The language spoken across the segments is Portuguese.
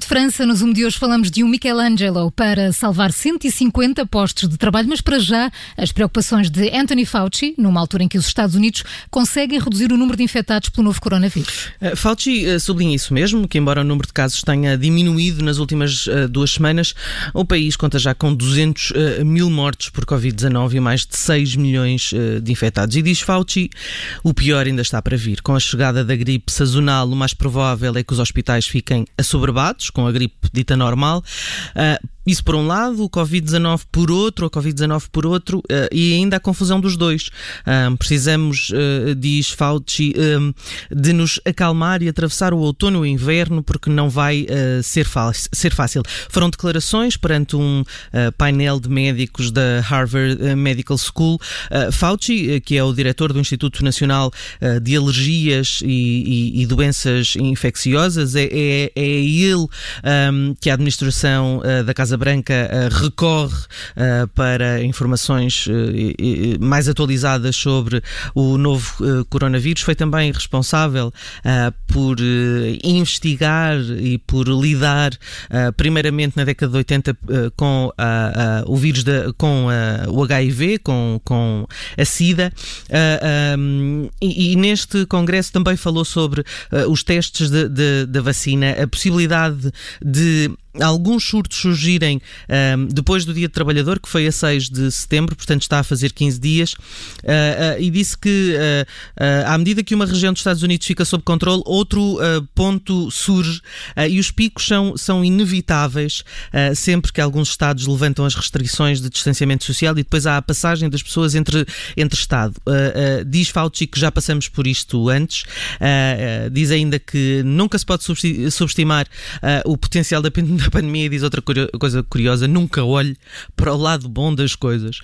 França, no Zoom de hoje falamos de um Michelangelo para salvar 150 postos de trabalho, mas para já as preocupações de Anthony Fauci, numa altura em que os Estados Unidos conseguem reduzir o número de infectados pelo novo coronavírus. Fauci sublinha isso mesmo, que embora o número de casos tenha diminuído nas últimas 2 semanas, o país conta já com 200 mil mortes por Covid-19 e mais de 6 milhões de infectados. E diz Fauci, o pior ainda está para vir. Com a chegada da gripe sazonal, o mais provável é que os hospitais fiquem assoberbados, com a gripe dita normal. Isso por um lado, o Covid-19 por outro, e ainda a confusão dos dois. Precisamos, diz Fauci, de nos acalmar e atravessar o outono e o inverno, porque não vai ser fácil. Foram declarações perante um painel de médicos da Harvard Medical School. Fauci, que é o diretor do Instituto Nacional de Alergias e Doenças Infecciosas, é ele que a administração da Casa Branca recorre para informações mais atualizadas sobre o novo coronavírus. Foi também responsável por investigar e por lidar primeiramente na década de 80 com o vírus, com o HIV, com a SIDA, e neste congresso também falou sobre os testes da vacina, a possibilidade de alguns surtos surgirem depois do Dia do Trabalhador, que foi a 6 de setembro, portanto está a fazer 15 dias, e disse que à medida que uma região dos Estados Unidos fica sob controle, outro ponto surge, e os picos são inevitáveis sempre que alguns estados levantam as restrições de distanciamento social, e depois há a passagem das pessoas entre Estado. Diz Fauci que já passamos por isto antes, diz ainda que nunca se pode subestimar o potencial da pandemia, e diz outra coisa curiosa: nunca olhe para o lado bom das coisas.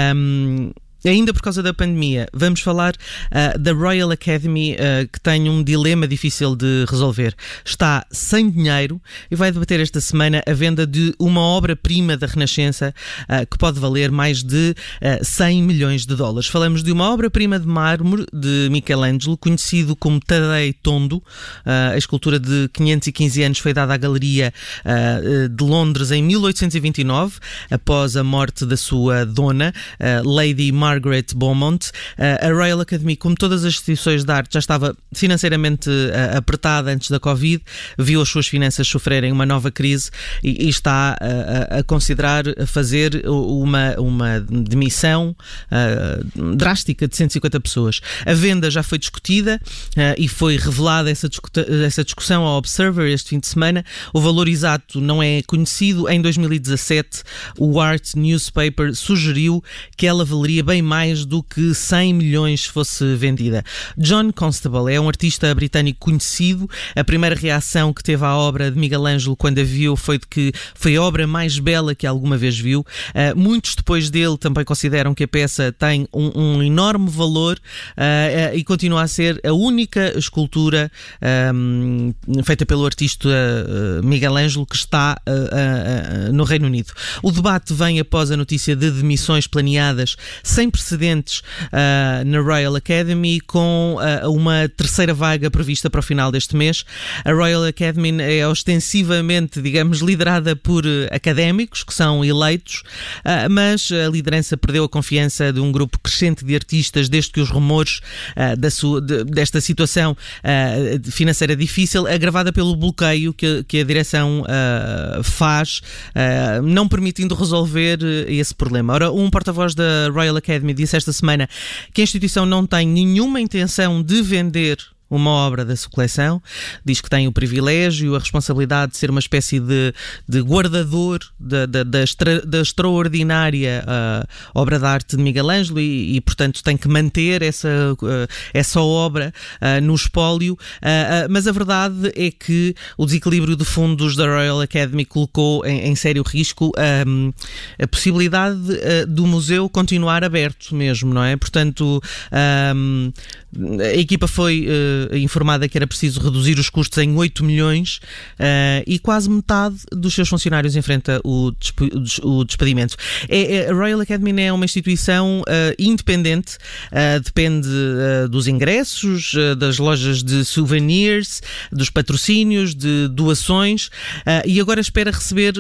Ainda por causa da pandemia, vamos falar da Royal Academy, que tem um dilema difícil de resolver. Está sem dinheiro e vai debater esta semana a venda de uma obra-prima da Renascença que pode valer mais de 100 milhões de dólares. Falamos de uma obra-prima de mármore de Michelangelo, conhecido como Taddei Tondo. A escultura de 515 anos foi dada à Galeria de Londres em 1829, após a morte da sua dona, Lady Margaret Beaumont. A Royal Academy, como todas as instituições de arte, já estava financeiramente apertada antes da Covid, viu as suas finanças sofrerem uma nova crise e está a considerar fazer uma demissão drástica de 150 pessoas. A venda já foi discutida e foi revelada essa discussão ao Observer este fim de semana. O valor exato não é conhecido. Em 2017, o Art Newspaper sugeriu que ela valeria bem mais do que 100 milhões fosse vendida. John Constable é um artista britânico conhecido. A primeira reação que teve à obra de Michelangelo quando a viu foi de que foi a obra mais bela que alguma vez viu. Muitos depois dele também consideram que a peça tem um enorme valor e continua a ser a única escultura feita pelo artista Michelangelo que está no Reino Unido. O debate vem após a notícia de demissões planeadas sem precedentes na Royal Academy, com uma terceira vaga prevista para o final deste mês. A Royal Academy é ostensivamente, digamos, liderada por académicos que são eleitos, mas a liderança perdeu a confiança de um grupo crescente de artistas desde que os rumores desta situação financeira difícil, agravada pelo bloqueio que a direção faz, não permitindo resolver esse problema. Ora, um porta-voz da Royal Academy disse esta semana que a instituição não tem nenhuma intenção de vender uma obra da sua coleção. Diz que tem o privilégio, a responsabilidade de ser uma espécie de guardador da extraordinária obra de arte de Michelangelo e portanto tem que manter essa obra no espólio, mas a verdade é que o desequilíbrio de fundos da Royal Academy colocou em sério risco a possibilidade do museu continuar aberto mesmo, não é? Portanto, a equipa foi informada que era preciso reduzir os custos em 8 milhões e quase metade dos seus funcionários enfrenta o despedimento. A Royal Academy é uma instituição independente, depende dos ingressos, das lojas de souvenirs, dos patrocínios, de doações, e agora espera receber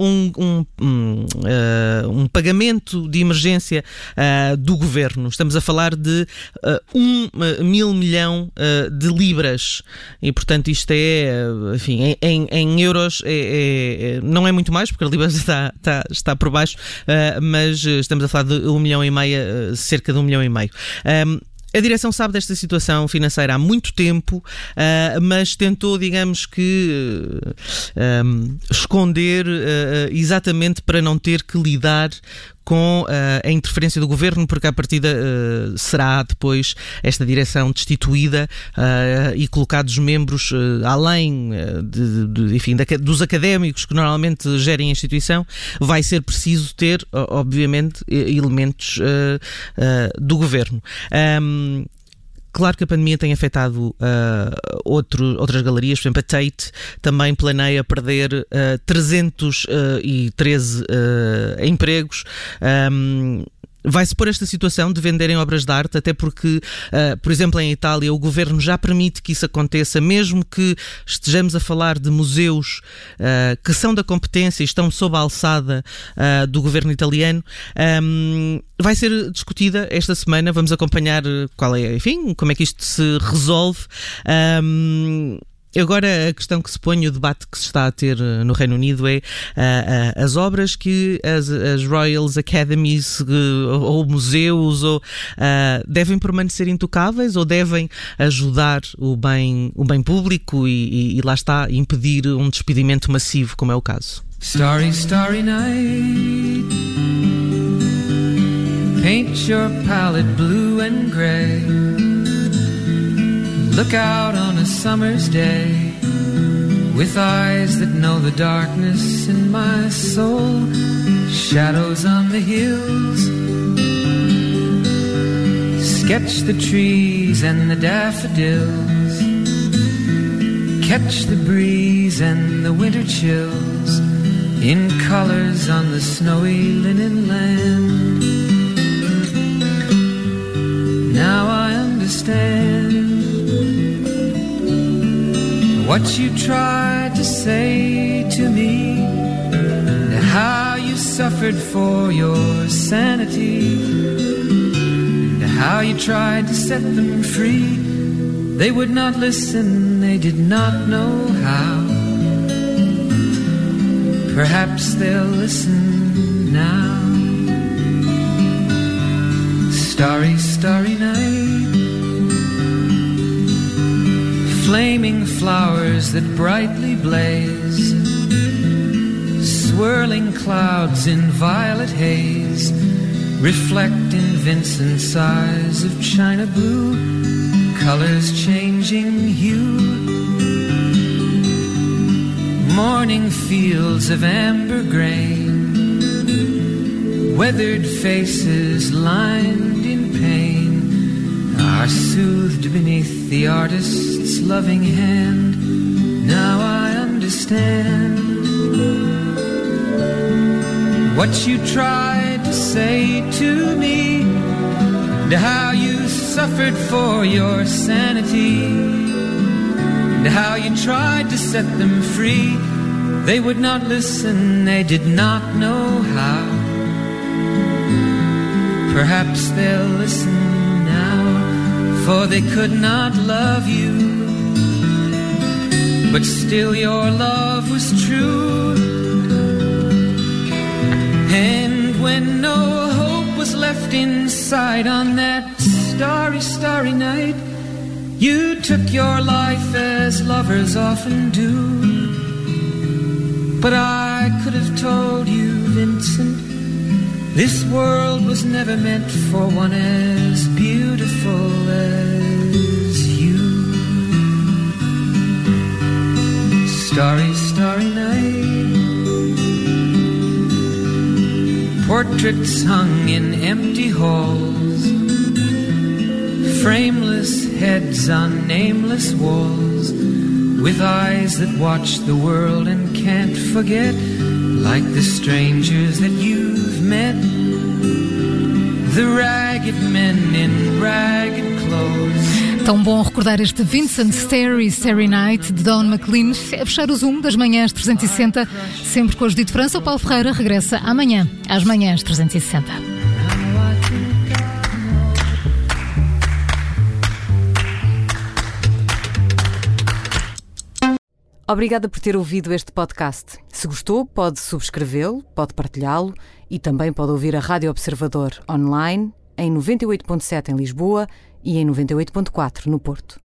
um pagamento de emergência do governo. Estamos a falar de 1.000 milhão de libras e, portanto, isto enfim, em euros não é muito mais, porque a libra está por baixo, mas estamos a falar de 1,5 milhão, cerca de 1,5 milhão. A direção sabe desta situação financeira há muito tempo, mas tentou, digamos que, esconder exatamente para não ter que lidar com a interferência do governo, porque à partida será depois esta direção destituída e colocados membros além enfim, dos académicos que normalmente gerem a instituição. Vai ser preciso ter, obviamente, elementos do governo. Claro que a pandemia tem afetado outras galerias, por exemplo, a Tate também planeia perder 313 empregos. Vai-se pôr esta situação de venderem obras de arte, até porque, por exemplo, em Itália, o governo já permite que isso aconteça, mesmo que estejamos a falar de museus que são da competência e estão sob a alçada do governo italiano. Vai ser discutida esta semana, vamos acompanhar enfim, como é que isto se resolve. Agora, a questão que se põe, o debate que se está a ter no Reino Unido é as obras que as Royal Academies ou museus devem permanecer intocáveis ou devem ajudar o bem público e lá está, impedir um despedimento massivo, como é o caso. Starry, starry night, paint your palette blue and grey. Look out on a summer's day with eyes that know the darkness in my soul. Shadows on the hills, sketch the trees and the daffodils, catch the breeze and the winter chills in colors on the snowy linen land. Now I understand what you tried to say to me, how you suffered for your sanity, and how you tried to set them free. They would not listen, they did not know how. Perhaps they'll listen now. Starry, starry night, flaming flowers that brightly blaze, swirling clouds in violet haze, reflect in Vincent's eyes of china blue, colors changing hue. Morning fields of amber grain, weathered faces lined in pain, are soothed beneath the artist's loving hand. Now I understand what you tried to say to me, and how you suffered for your sanity, and how you tried to set them free. They would not listen, they did not know how. Perhaps they'll listen now, for they could not love you, but still your love was true. And when no hope was left inside on that starry, starry night, you took your life as lovers often do. But I could have told you, Vincent, this world was never meant for one as beautiful as you. Starry, starry night, portraits hung in empty halls, frameless heads on nameless walls, with eyes that watch the world and can't forget, like the strangers that you've met, the ragged men in ragged clothes. Tão bom recordar este Vincent Starry Night de Don McLean. É fechar o Zoom das manhãs 360, sempre com a Judite França. O Paulo Ferreira regressa amanhã às manhãs 360. Obrigada por ter ouvido este podcast. Se gostou, pode subscrevê-lo, pode partilhá-lo e também pode ouvir a Rádio Observador online em 98.7 em Lisboa e em 98.4 no Porto.